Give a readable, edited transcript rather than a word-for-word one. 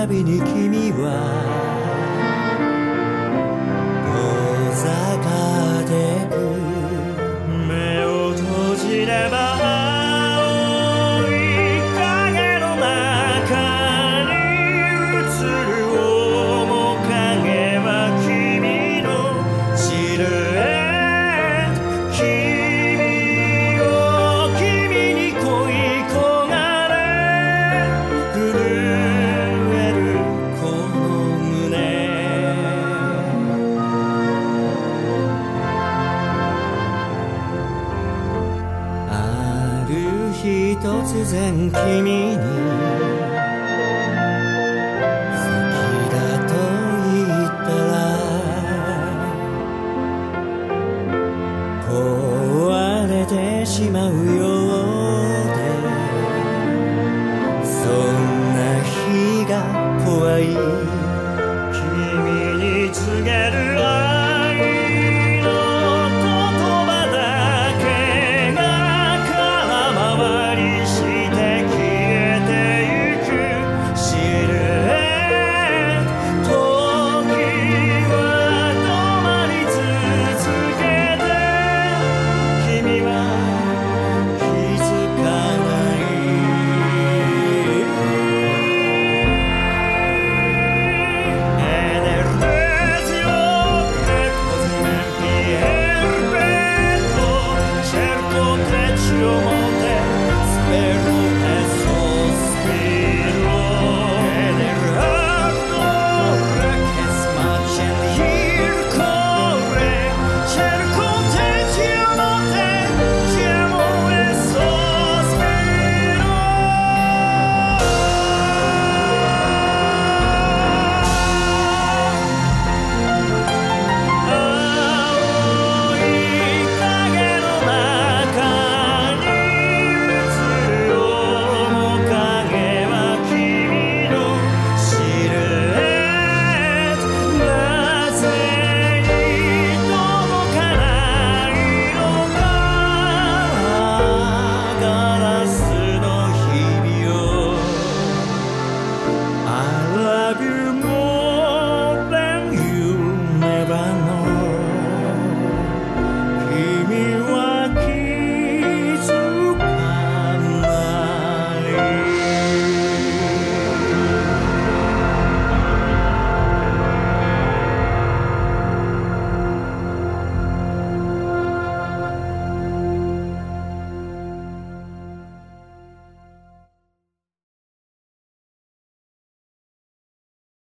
びに君は遠ざかってく。目を閉じれば青い影の中に映る面影は君のシルエット。君を君に恋焦がれ震えるこの胸。ある日突然君に好きだと言ったら壊れてしまうようで、そんな日が怖い。君に告げる